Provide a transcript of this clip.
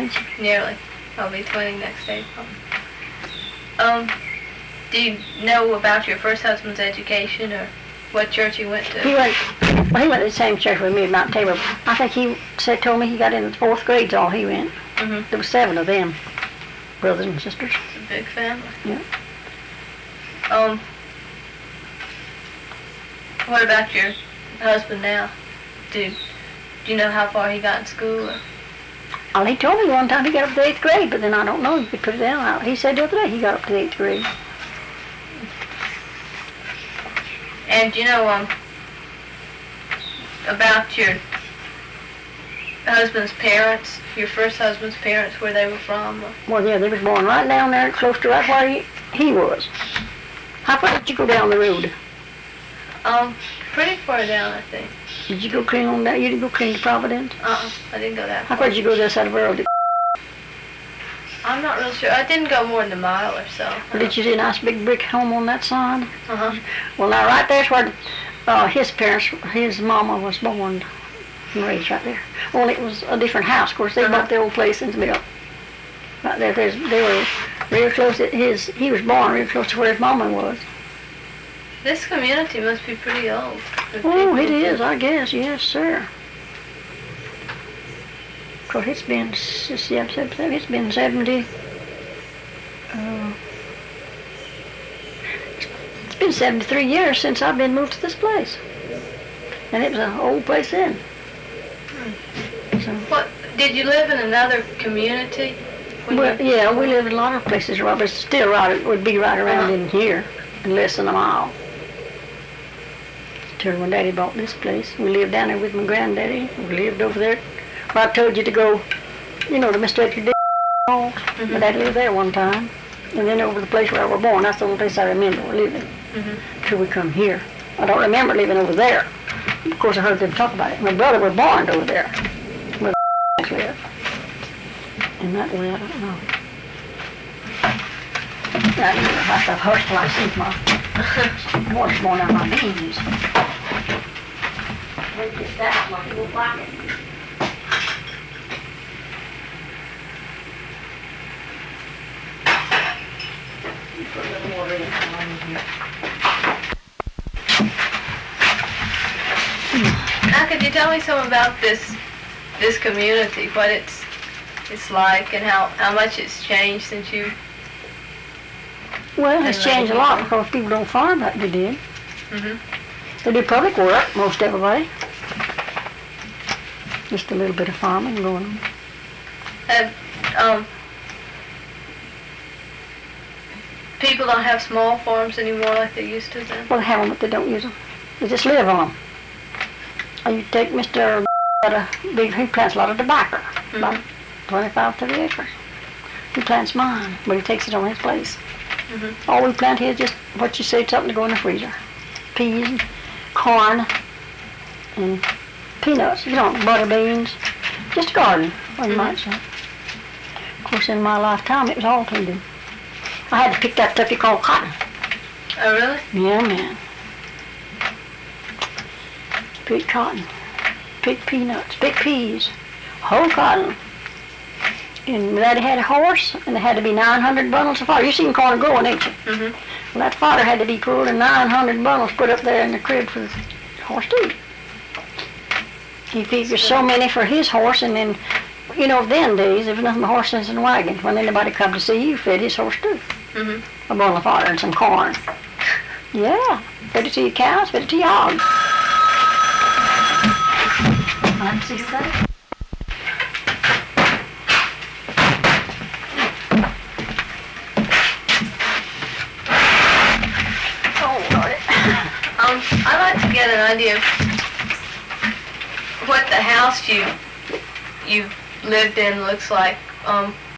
age. Nearly. I'll be 20 next April. Do you know about your first husband's education or what church he went to? He went to the same church with me at Mount Tabor. I think told me he got in the 4th grade, all he went. Mm-hmm. There were 7 of them, brothers and sisters. It's a big family. Yeah. What about your husband now? Do you know how far he got in school? Well, he told me one time he got up to 8th grade, but then I don't know. You could put it down. He said the other day he got up to 8th grade. And you know about your husband's parents, your first husband's parents, where they were from? Well, yeah, they was born right down there, close to right where he was. How far did you go down the road? Pretty far down, I think. Did you go clean on that? You didn't go clean to Providence? I didn't go that far. How far did you go this side of the road? I'm not real sure. I didn't go more than a mile or so. Did you see a nice big brick home on that side? Uh-huh. Well, now right there's where his mama was born and raised right there. Only it was a different house. Of course, they bought the old place and built. Right there, they were real close. He was born real close to where his mama was. This community must be pretty old. Oh, it is, I guess. Yes, sir. Of course, it's been 70. It's been 73 years since I've been moved to this place, and it was an old place then. So, What, did you live in another community? well, yeah, we lived in a lot of places, but it's still right. It would be right around in here, in less than a mile. Till when Daddy bought this place, we lived down there with my granddaddy. We lived over there where I told you to go, to Mr. Edgar D. Hall. Mm-hmm. My Daddy lived there one time, and then over the place where I was born. That's the only place I remember living. Mm-hmm. Till we come here. I don't remember living over there. Of course, I heard them talk about it. My brother was born over there, where the lived. And that way, I don't know. I have horse flies my horse born out my beans. They just that like it won't like it. Put a little water in here. Now, could you tell me something about this community, what it's like, and how much it's changed since you? Well, it's changed a lot because people don't farm like they did. Mm-hmm. They do public work, most everybody. Just a little bit of farming going on. People don't have small farms anymore like they used to then? Well, they have them, but they don't use them. They just live on them. Or you take Mr. He plants a lot of tobacco, about 25, 30 acres. He plants mine, but he takes it on his place. Mm-hmm. All we plant here is just what you say, something to go in the freezer. Peas, and corn, and peanuts, butter beans. Just a garden, what you might say. Of course, in my lifetime, it was all to do. I had to pick that stuff you call cotton. Oh, really? Yeah, man. Pick cotton, pick peanuts, pick peas, whole cotton. And Daddy had a horse, and there had to be 900 bundles of fodder. You seen corn growing, ain't you? Mm-hmm. Well, that fodder had to be pulled and 900 bundles put up there in the crib for the horse to eat. He figures so many for his horse, and then, then days, there was nothing but horses and wagons. When anybody come to see you, fed his horse too. Mm-hmm. A bundle of fodder and some corn. Yeah, fed it to your cows, fed it to your hogs. Want to see that? I'd like to get an idea of what the house you lived in looks like.